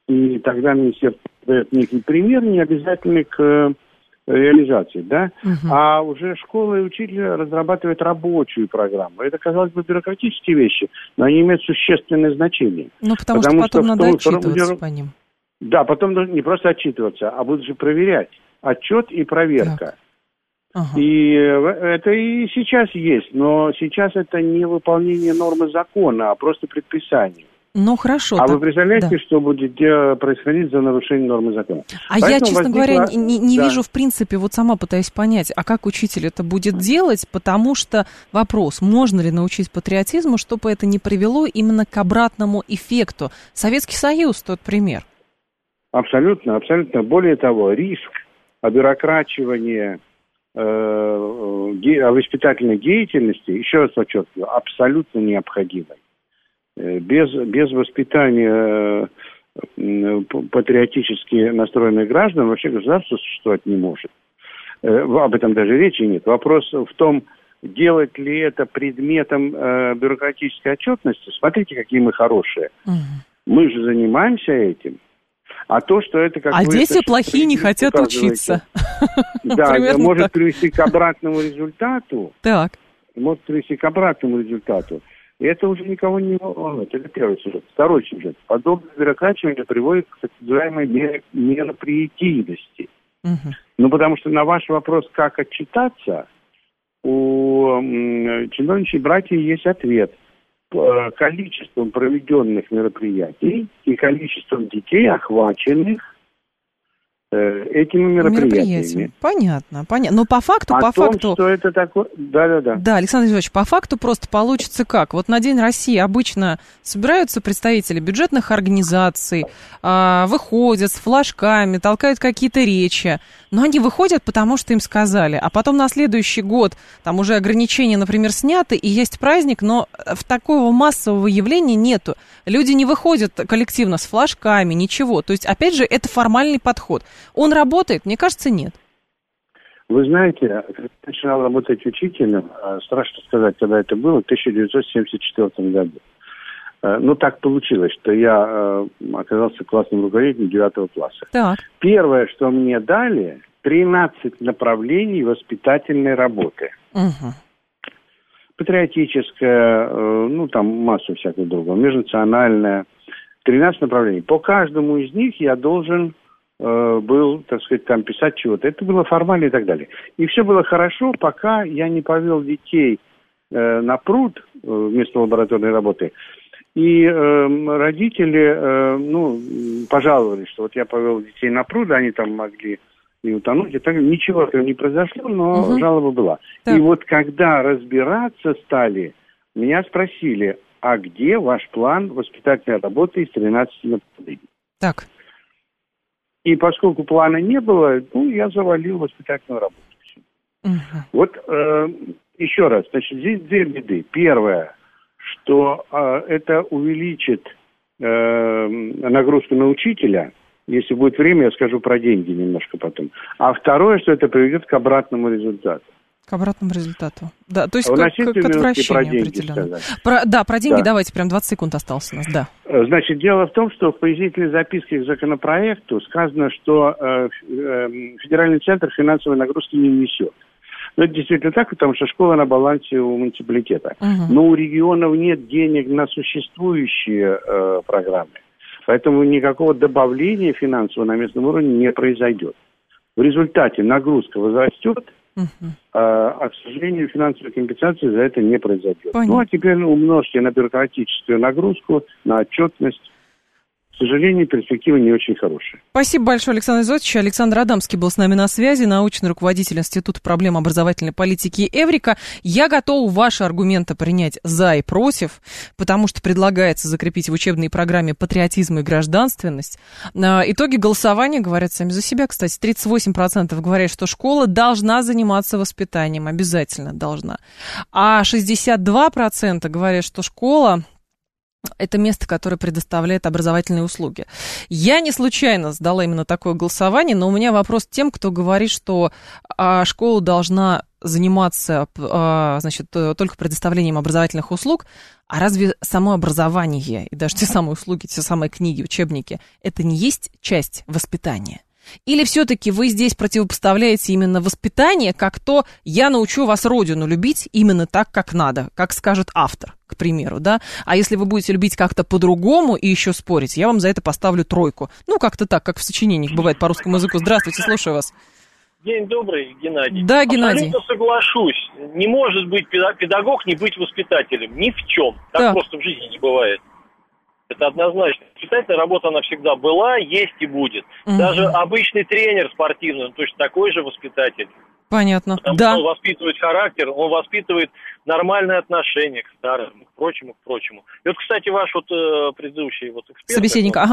и тогда министерство дает некий пример, не обязательный к э, реализации, да? Угу. А уже школа и учитель разрабатывают рабочую программу. Это, казалось бы, бюрократические вещи, но они имеют существенное значение. Ну, потому, потому что потом что надо том, отчитываться по ним. Да, потом не просто отчитываться, а будут же проверять. Отчет и проверка. Ага. И это и сейчас есть, но сейчас это не выполнение нормы закона, а просто предписание. Ну, хорошо. А так, вы представляете, да. что будет происходить за нарушение нормы закона? А Поэтому я, честно возникла... говоря, не, не да. вижу, в принципе, вот сама пытаюсь понять, а как учитель это будет делать, потому что вопрос, можно ли научить патриотизму, чтобы это не привело именно к обратному эффекту. Советский Союз, тот пример. Абсолютно, абсолютно. Более того, риск обюрокрачивания э, ге... воспитательной деятельности, еще раз подчеркиваю, абсолютно необходимый. Без, без воспитания э, патриотически настроенных граждан вообще государство существовать не может. Э, об этом даже речи нет. Вопрос в том, делать ли это предметом э, бюрократической отчетности. Смотрите, какие мы хорошие. Угу. Мы же занимаемся этим. А то, что это как А вы дети это плохие не хотят учиться. Да, это может привести к обратному результату. Так. Может привести к обратному результату. И это уже никого не волнует. Это первый сюжет. Второй сюжет. Подобное бюрократирование приводит к так называемой мер- мероприятийности. Угу. Ну, потому что на ваш вопрос, как отчитаться, у м- чиновничьих братьев есть ответ. Количеством проведенных мероприятий и количеством детей, охваченных этими мероприятиями. Понятно, понятно. Но по факту, О по том, факту... что это такое... Да-да-да. Да, Александр Ильич, по факту просто получится как? Вот на День России обычно собираются представители бюджетных организаций, э, выходят с флажками, толкают какие-то речи, но они выходят, потому что им сказали, а потом на следующий год там уже ограничения, например, сняты, и есть праздник, но в такого массового явления нету. Люди не выходят коллективно с флажками, ничего. То есть, опять же, это формальный подход. Он работает? Мне кажется, нет. Вы знаете, когда я начинал работать учителем, страшно сказать, когда это было, в тысяча девятьсот семьдесят четвёртом году. Ну, так получилось, что я оказался классным руководителем девятого класса. Так. Первое, что мне дали, тринадцать направлений воспитательной работы. Угу. Патриотическая, ну, там массу всякого другого, межнациональная. тринадцать направлений. По каждому из них я должен... был, так сказать, там писать чего-то. Это было формально и так далее. И все было хорошо, пока я не повел детей э, на пруд э, вместо лабораторной работы. И э, родители, э, ну, пожаловались, что вот я повел детей на пруд, они там могли и утонуть. И так, ничего этого не произошло, но угу. жалоба была. Так. И вот когда разбираться стали, меня спросили, а где ваш план воспитательной работы из тринадцати направлений? Так. И поскольку плана не было, ну, я завалил воспитательную работу. Uh-huh. Вот э, еще раз, значит, здесь две беды. Первое, что э, это увеличит э, нагрузку на учителя. Если будет время, я скажу про деньги немножко потом. А второе, что это приведет к обратному результату. К обратному результату. Да, то есть а к, к, к отвращению определенно. Про, да, про деньги да. Давайте, прям двадцать секунд осталось у нас, да. Значит, дело в том, что в пояснительной записке к законопроекту сказано, что э, э, федеральный центр финансовой нагрузки не несет. Но это действительно так, потому что школа на балансе у муниципалитета. Угу. Но у регионов нет денег на существующие э, программы. Поэтому никакого добавления финансового на местном уровне не произойдет. В результате нагрузка возрастет, uh-huh. а, а, к сожалению, финансовой компенсации за это не произойдет. Понятно. Ну, а теперь умножьте на бюрократическую нагрузку, на отчетность. К сожалению, перспективы не очень хорошие. Спасибо большое, Александр Изотович. Александр Адамский был с нами на связи, научный руководитель Института проблем образовательной политики «Эврика». Я готова ваши аргументы принять за и против, потому что предлагается закрепить в учебной программе патриотизм и гражданственность. Итоги голосования говорят сами за себя, кстати. тридцать восемь процентов говорят, что школа должна заниматься воспитанием, обязательно должна. А шестьдесят два процента говорят, что школа это место, которое предоставляет образовательные услуги. Я не случайно сдала именно такое голосование, но у меня вопрос к тем, кто говорит, что а, школа должна заниматься а, значит, только предоставлением образовательных услуг. А разве само образование и даже те самые услуги, те самые книги, учебники, это не есть часть воспитания? Или все-таки вы здесь противопоставляете именно воспитание, как то «я научу вас родину любить именно так, как надо», как скажет автор, к примеру, да? А если вы будете любить как-то по-другому и еще спорить, я вам за это поставлю тройку. Ну, как-то так, как в сочинениях бывает по русскому языку. Здравствуйте, слушаю вас. День добрый, Геннадий. Да, Геннадий. Абсолютно соглашусь. Не может быть педагог не быть воспитателем. Ни в чем. Так да. Просто в жизни не бывает. Это однозначно. Воспитательная работа, она всегда была, есть и будет. Угу. Даже обычный тренер спортивный, он точно такой же воспитатель. Понятно, Потому да. что он воспитывает характер, он воспитывает нормальное отношение к старым, к прочему, к прочему. И вот, кстати, ваш вот э, предыдущий вот эксперт... Собеседник, он, ага.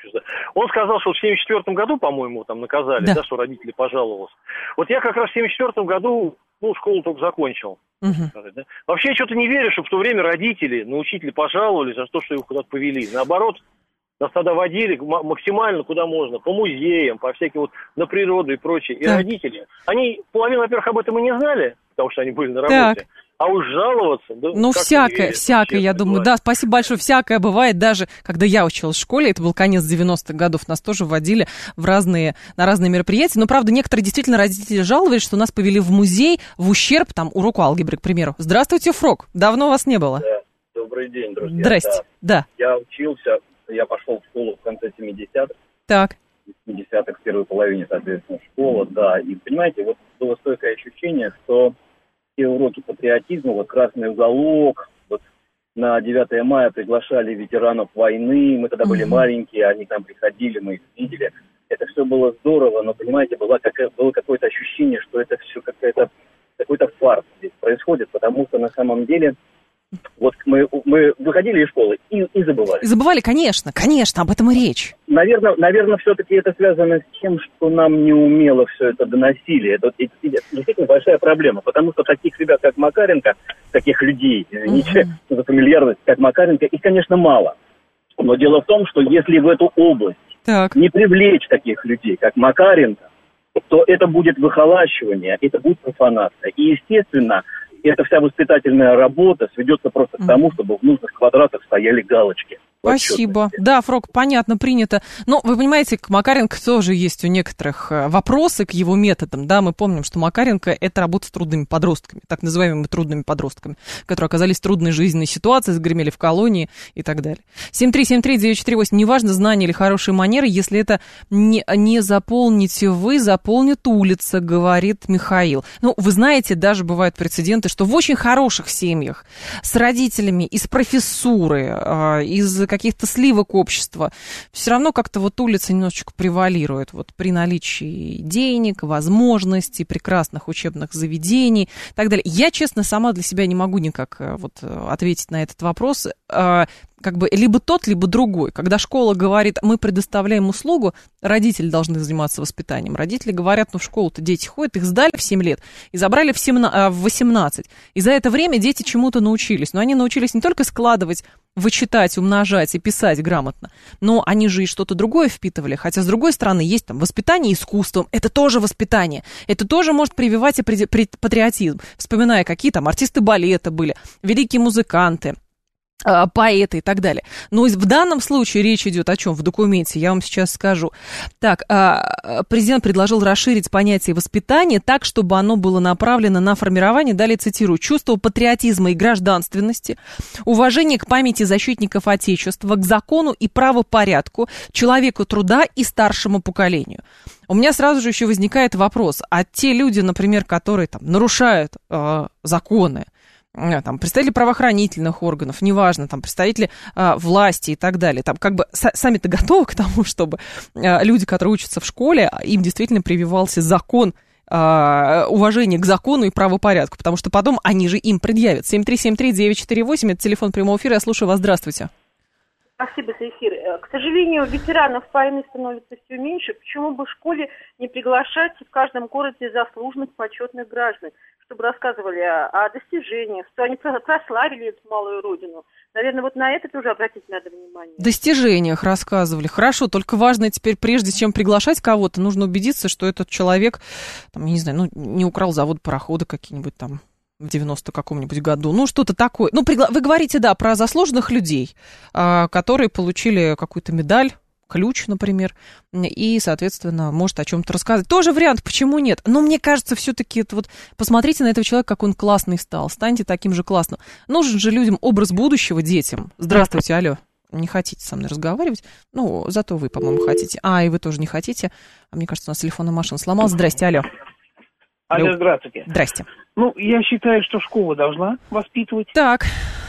Он сказал, что в семьдесят четвёртом году, по-моему, там наказали, да. Да, что родители пожаловались. Вот я как раз в семьдесят четвёртом году, ну, школу только закончил. Угу. Сказать, да? Вообще, я что-то не верю, что в то время родители на учителя пожаловались за то, что их куда-то повели. Наоборот, нас тогда водили максимально куда можно, по музеям, по всяким вот, на природу и прочее. И так. Родители, они, половину, во-первых, об этом и не знали, потому что они были на работе. Так. А уж жаловаться... Да, ну, всякое, всякое, я думаю. Бывает. Да, спасибо большое. Всякое бывает. Даже когда я училась в школе, это был конец девяностых годов, нас тоже вводили в разные, на разные мероприятия. Но, правда, некоторые действительно родители жаловались, что нас повели в музей в ущерб там, уроку алгебры, к примеру. Здравствуйте, Фрок. Давно вас не было. Да, добрый день, друзья. Здрасте, да. да. Я учился, я пошел в школу в конце семидесятых. Так. В семидесятых, в первой половине, соответственно, школа, да. И, понимаете, вот было стойкое ощущение, что все уроки патриотизма, вот «Красный уголок», вот на девятое мая приглашали ветеранов войны, мы тогда были uh-huh. маленькие, они там приходили, мы их видели. Это все было здорово, но, понимаете, было, какое- было какое-то ощущение, что это все какая-то, какой-то фарс здесь происходит, потому что на самом деле... Вот мы, мы выходили из школы и, и забывали. Забывали, конечно, конечно, об этом и речь. Наверное, наверное, все-таки это связано с тем, что нам неумело все это доносили. Это, это, это действительно большая проблема, потому что таких ребят, как Макаренко, таких людей, извините uh-huh. за фамильярность, как Макаренко, их, конечно, мало. Но дело в том, что если в эту область так. не привлечь таких людей, как Макаренко, то это будет выхолащивание, это будет профанация. И, естественно, эта вся воспитательная работа сведется просто к тому, чтобы в нужных квадратах стояли галочки. Спасибо. Да, Фрок, понятно, принято. Но, вы понимаете, к Макаренко тоже есть у некоторых вопросы к его методам. Да, мы помним, что Макаренко – это работа с трудными подростками, так называемыми трудными подростками, которые оказались в трудной жизненной ситуации, загремели в колонии и так далее. семь три семь три девять четыре восемь. Неважно, знания или хорошие манеры, если это не, не заполните вы, заполнит улица, говорит Михаил. Ну, вы знаете, даже бывают прецеденты, что в очень хороших семьях с родителями из профессуры, из каких-то сливок общества, все равно как-то вот улица немножечко превалирует вот при наличии денег, возможностей, прекрасных учебных заведений и так далее. Я, честно, сама для себя не могу никак вот ответить на этот вопрос. как бы либо тот, либо другой. Когда школа говорит, мы предоставляем услугу, родители должны заниматься воспитанием. Родители говорят, ну в школу-то дети ходят, их сдали в семь лет и забрали в, семнадцать, в восемнадцать. И за это время дети чему-то научились. Но они научились не только складывать, вычитать, умножать и писать грамотно, но они же и что-то другое впитывали. Хотя, с другой стороны, есть там воспитание искусством. Это тоже воспитание. Это тоже может прививать патриотизм. Вспоминая, какие там артисты балета были, великие музыканты, поэты и так далее. Но в данном случае речь идет о чем в документе, я вам сейчас скажу. Так, президент предложил расширить понятие воспитания так, чтобы оно было направлено на формирование, далее цитирую, чувство патриотизма и гражданственности, уважение к памяти защитников Отечества, к закону и правопорядку, человеку труда и старшему поколению. У меня сразу же еще возникает вопрос, а те люди, например, которые там нарушают э, законы, там, представители правоохранительных органов, неважно, там, представители а, власти и так далее, там, как бы с- сами-то готовы к тому, чтобы а, люди, которые учатся в школе, им действительно прививался закон, а, уважение к закону и правопорядку, потому что потом они же им предъявят. семь три семь три девять четыре восемь, это телефон прямого эфира, я слушаю вас, здравствуйте. Спасибо за эфир. К сожалению, ветеранов войны становится все меньше. Почему бы в школе не приглашать в каждом городе заслуженных, почетных граждан, чтобы рассказывали о, о достижениях, что они прославили эту малую родину? Наверное, вот на это тоже обратить надо внимание. В достижениях рассказывали. Хорошо, только важно теперь, прежде чем приглашать кого-то, нужно убедиться, что этот человек, там, я не знаю, ну, не украл завод, пароходы какие-нибудь там в девяностом каком-нибудь году, ну, что-то такое. Ну, пригла... вы говорите, да, про заслуженных людей, а, которые получили какую-то медаль, ключ, например, и, соответственно, может о чем-то рассказать. Тоже вариант, почему нет? Но мне кажется, все-таки это вот, посмотрите на этого человека, как он классный стал, станьте таким же классным. Нужен же людям образ будущего, детям. Здравствуйте, алло. Не хотите со мной разговаривать? Ну, зато вы, по-моему, хотите. А, и вы тоже не хотите. А мне кажется, у нас телефонная машина сломалась. Здрасте, алло. Алло, здравствуйте. Здрасте. Ну, я считаю, что школа должна воспитывать. Так.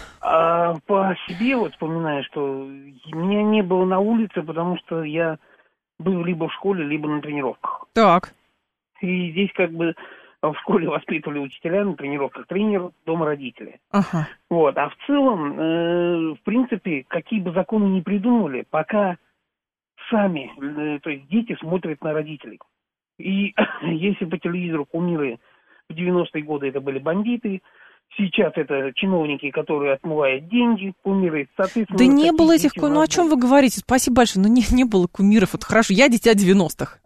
А по себе вот вспоминаю, что меня не было на улице, потому что я был либо в школе, либо на тренировках. Так. И здесь как бы в школе воспитывали учителя, на тренировках тренер, дома родители. Ага. Вот. А в целом, э, в принципе, какие бы законы ни придумывали, пока сами, э, то есть дети смотрят на родителей. И если по телевизору кумиры в девяностые годы это были бандиты, сейчас это чиновники, которые отмывают деньги, кумиры, соответственно... Да не было этих кумиров, ну о чем вы говорите? Спасибо большое, но не, не было кумиров, это хорошо, я дитя девяностых.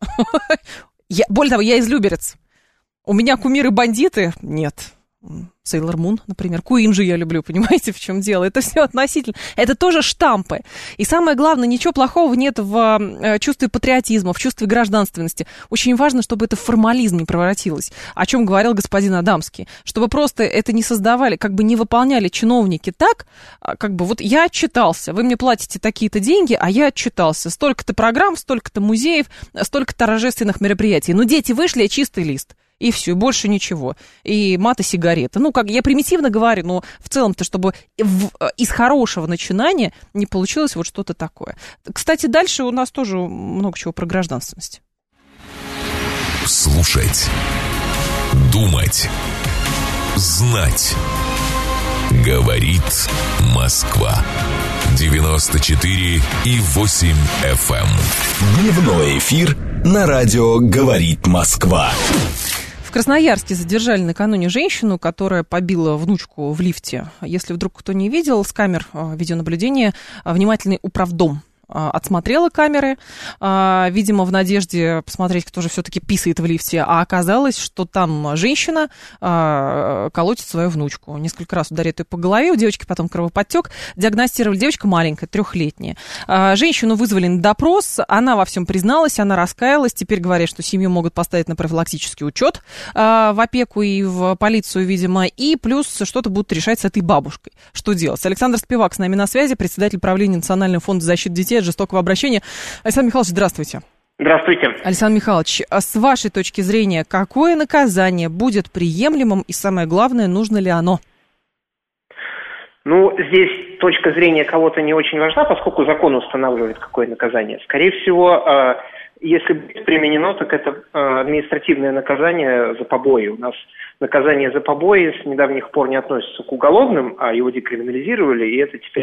Я, более того, я из Люберец. У меня кумиры-бандиты нет. Сейлор Мун, например. Куин же я люблю, понимаете, в чем дело? Это все относительно. Это тоже штампы. И самое главное, ничего плохого нет в чувстве патриотизма, в чувстве гражданственности. Очень важно, чтобы это в формализм не превратилось. О чем говорил господин Адамский. Чтобы просто это не создавали, как бы не выполняли чиновники так, как бы вот я отчитался, вы мне платите такие-то деньги, а я отчитался. Столько-то программ, столько-то музеев, столько-то торжественных мероприятий. Но дети вышли, а чистый лист. И все, больше ничего. И мат и сигареты. Ну, как я примитивно говорю, но в целом-то, чтобы в, из хорошего начинания не получилось вот что-то такое. Кстати, дальше у нас тоже много чего про гражданственность. Слушать. Думать. Знать. Говорит Москва. девяносто четыре и восемь эф эм. Дневной эфир на радио «Говорит Москва». В Красноярске задержали накануне женщину, которая побила внучку в лифте. Если вдруг кто не видел, с камер видеонаблюдения внимательный управдом отсмотрела камеры, видимо, в надежде посмотреть, кто же все-таки писает в лифте, а оказалось, что там женщина колотит свою внучку. Несколько раз ударит ее по голове, у девочки потом кровоподтек, диагностировали, девочка маленькая, трехлетняя. Женщину вызвали на допрос, она во всем призналась, она раскаялась, теперь говорят, что семью могут поставить на профилактический учет в опеку и в полицию, видимо, и плюс что-то будут решать с этой бабушкой. Что делать? Александр Спивак с нами на связи, председатель правления Национального фонда защиты детей от жестокого обращения. Александр Михайлович, здравствуйте. Здравствуйте. Александр Михайлович, с вашей точки зрения, какое наказание будет приемлемым и, самое главное, нужно ли оно? Ну, здесь точка зрения кого-то не очень важна, поскольку закон устанавливает, какое наказание. Скорее всего, если будет применено, так это административное наказание за побои. У нас наказание за побои с недавних пор не относится к уголовным, а его декриминализировали, и это теперь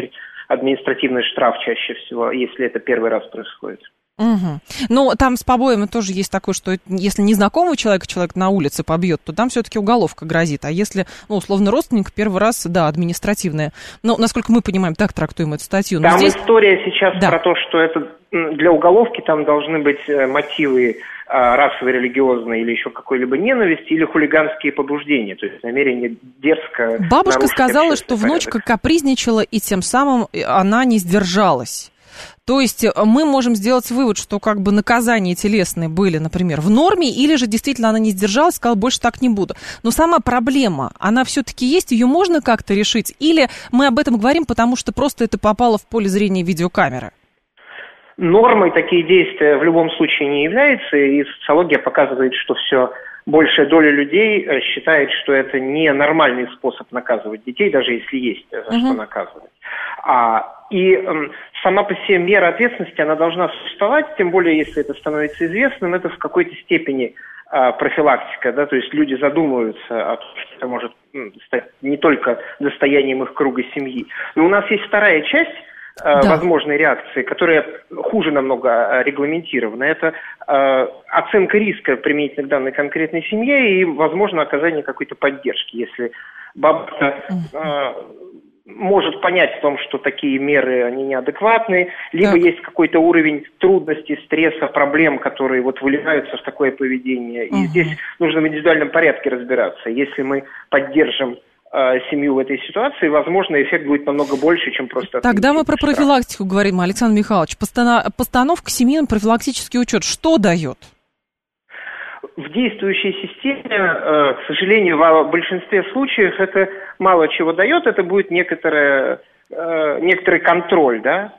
административный штраф чаще всего, если это первый раз происходит. Угу. Ну, там с побоями тоже есть такое, что если незнакомый человек, человек на улице побьет, то там все-таки уголовка грозит. А если, ну, условно, родственник, первый раз, да, административная. Ну, насколько мы понимаем, так трактуем эту статью. Но там здесь... история сейчас да. про то, что это для уголовки там должны быть мотивы расовой, религиозной или еще какой-либо ненависти, или хулиганские побуждения, то есть намерение дерзко... Бабушка сказала, что внучка порядок. капризничала, и тем самым она не сдержалась. То есть мы можем сделать вывод, что как бы наказания телесные были, например, в норме, или же действительно она не сдержалась, сказала, больше так не буду. Но сама проблема, она все-таки есть, ее можно как-то решить? Или мы об этом говорим, потому что просто это попало в поле зрения видеокамеры? Нормой такие действия в любом случае не являются, и социология показывает, что все большая доля людей считает, что это не нормальный способ наказывать детей, даже если есть за uh-huh. что наказывать. А, и эм, сама по себе мера ответственности, она должна существовать, тем более, если это становится известным, это в какой-то степени э, профилактика, да, то есть люди задумываются о том, что это может м, стать не только достоянием их круга семьи. Но у нас есть вторая часть да. возможной реакции, которая хуже намного регламентирована. Это э, оценка риска применительно к данной конкретной семье и, возможно, оказание какой-то поддержки. Если бабушка э, может понять в том, что такие меры, они неадекватны, либо так. есть какой-то уровень трудностей, стресса, проблем, которые вот выливаются в такое поведение. И угу. здесь нужно в индивидуальном порядке разбираться. Если мы поддержим семью в этой ситуации, возможно, эффект будет намного больше, чем просто... Тогда мы про профилактику говорим, Александр Михайлович. Постановка семьи на профилактический учет что дает? В действующей системе, к сожалению, в большинстве случаев это мало чего дает, это будет некоторое, некоторый контроль, да,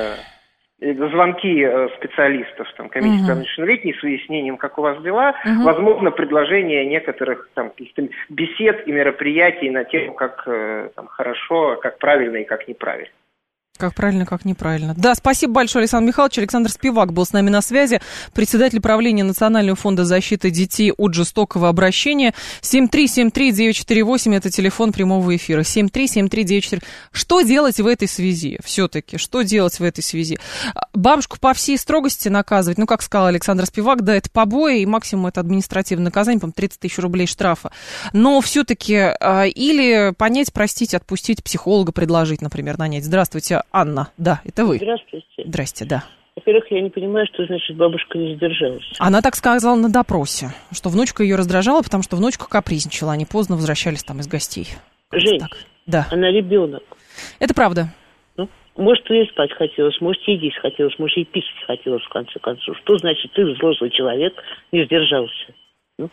звонки специалистов, там, комиссии по несовершеннолетним с выяснением, как у вас дела, uh-huh. возможно, предложение некоторых там, каких-то бесед и мероприятий на тему, как там, хорошо, как правильно и как неправильно. Как правильно, как неправильно. Да, спасибо большое, Александр Михайлович. Александр Спивак был с нами на связи, председатель правления Национального фонда защиты детей от жестокого обращения. семь три семь три девять четыре восемь, это телефон прямого эфира. семь три семь три девять четыре. Что делать в этой связи? Все-таки, что делать в этой связи? Бабушку по всей строгости наказывать, ну, как сказал Александр Спивак, да, это побои, и максимум это административное наказание, по-моему, тридцать тысяч рублей штрафа. Но все-таки или понять, простить, отпустить, психолога предложить, например, нанять. Здравствуйте, Анна, да, это вы. Здравствуйте. Здрасте, да. Во-первых, я не понимаю, что значит бабушка не сдержалась. Она так сказала на допросе, что внучка ее раздражала, потому что внучка капризничала, они поздно возвращались там из гостей. Жень, так. Да. Она ребенок. Это правда. Ну, может, ей спать хотелось, может, ей есть хотелось, может, ей писать хотелось, в конце концов. Что значит, ты взрослый человек, не сдержался? Ну?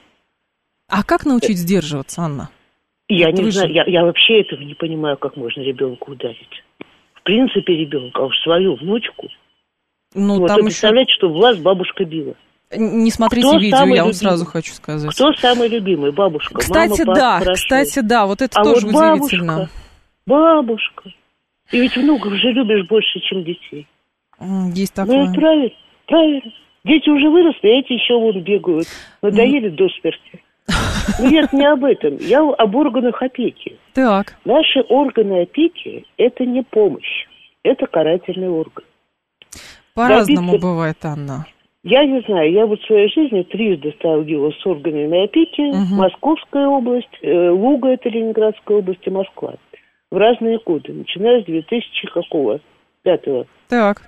А как научить это... сдерживаться, Анна? Я это не выше... знаю, я, я вообще этого не понимаю, как можно ребенка ударить. В принципе, ребенка, а уж свою внучку. Ну, вот, там вы представляете, еще... что вас бабушка била. Не смотрите кто видео, я вам любимый? Сразу хочу сказать. Кто самый любимый? Бабушка, кстати, мама, да, папа, кстати, да, вот это а тоже вот удивительно. Бабушка, бабушка. И ведь внуков же любишь больше, чем детей. Есть такое. Ну, правильно, правильно. Дети уже выросли, а эти еще вон бегают. Надоели mm. до смерти. Нет, не об этом. Я об органах опеки. Так. Наши органы опеки – это не помощь. Это карательный орган. По-разному Добиться... бывает, Анна. Я не знаю. Я вот в своей жизни трижды сталкивалась с органами опеки. Угу. Московская область, э, Луга – это Ленинградская область, и Москва. В разные годы, начиная с две тысячи какого? Пятого. Так.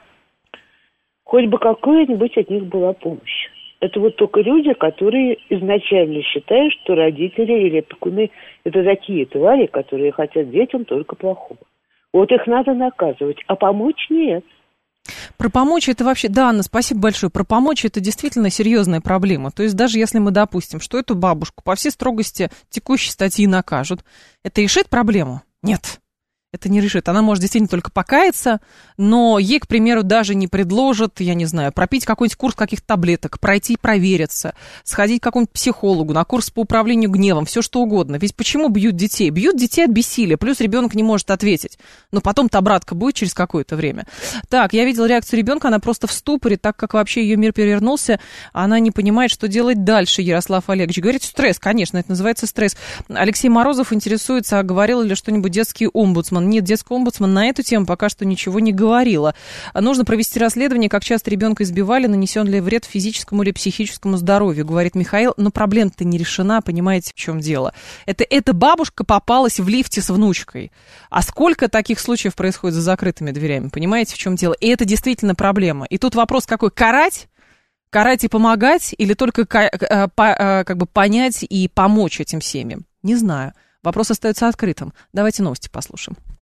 Хоть бы какая-нибудь от них была помощь. Это вот только люди, которые изначально считают, что родители или опекуны – это такие твари, которые хотят детям только плохого. Вот их надо наказывать, а помочь нет. Про помочь это вообще, да, Анна, спасибо большое. Про помочь это действительно серьезная проблема. То есть даже если мы допустим, что эту бабушку по всей строгости текущей статьи накажут, это решит проблему? Нет. Это не решит. Она может действительно только покаяться, но ей, к примеру, даже не предложат, я не знаю, пропить какой-нибудь курс каких-то таблеток, пройти провериться, сходить к какому-нибудь психологу, на курс по управлению гневом, все что угодно. Ведь почему бьют детей? Бьют детей от бессилия, плюс ребенок не может ответить. Но потом-то обратка будет через какое-то время. Так, я видела реакцию ребенка, она просто в ступоре, так как вообще ее мир перевернулся, она не понимает, что делать дальше. Ярослав Олегович говорит, стресс, конечно, это называется стресс. Алексей Морозов интересуется, а говорил ли что-нибудь детский омбудсман омбудсман. Нет, детский омбудсман на эту тему пока что ничего не говорила. Нужно провести расследование, как часто ребенка избивали, нанесен ли вред физическому или психическому здоровью, говорит Михаил. Но проблема-то не решена, понимаете, в чем дело. Это, эта бабушка попалась в лифте с внучкой. А сколько таких случаев происходит за закрытыми дверями, понимаете, в чем дело? И это действительно проблема. И тут вопрос какой? Карать? Карать и помогать? Или только как бы понять и помочь этим семьям? Не знаю. Вопрос остается открытым. Давайте новости послушаем.